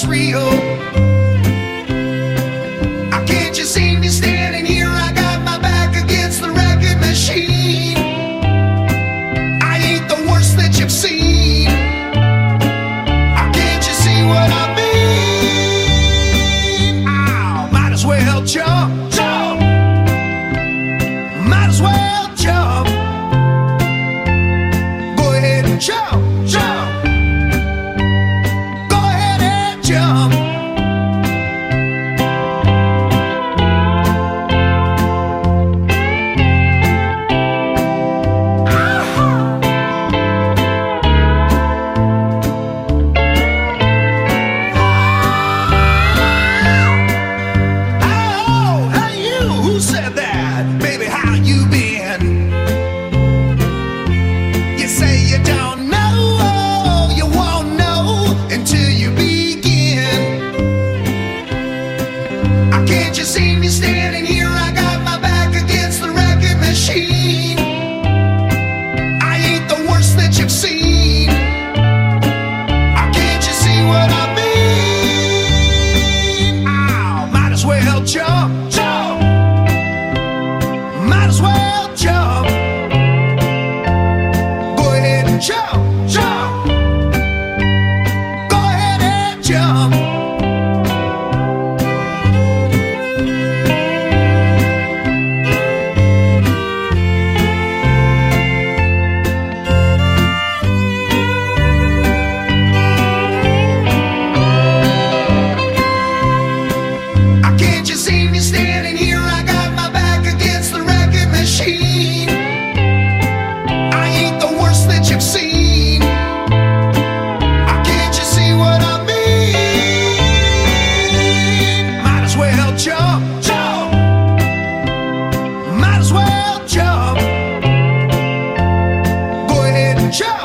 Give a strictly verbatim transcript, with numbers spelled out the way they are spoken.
it's real. I can't you see me standing here? I got my back against the wrecking machine. I ain't the worst that you've seen. I can't you see what I mean? Oh, might as well jump, jump. Might as well jump. Go ahead and jump, jump. Go ahead and jump. Oh, hey you, who said that? Baby, how you been? You say you don't know, you won't know until you begin. I can't you see me standing here? I got my back against the wrecking machine. I ain't the worst that you've seen. I can't you see what I mean? Oh, might as well jump, jump. Might as well jump. Go ahead and jump, jump. Go ahead and jump. I can't you see me standing here? I got my back against the wrecking machine. I ain't the worst that you've seen. I can't you see what I mean? Might as well jump, jump. Might as well jump. Go ahead and jump.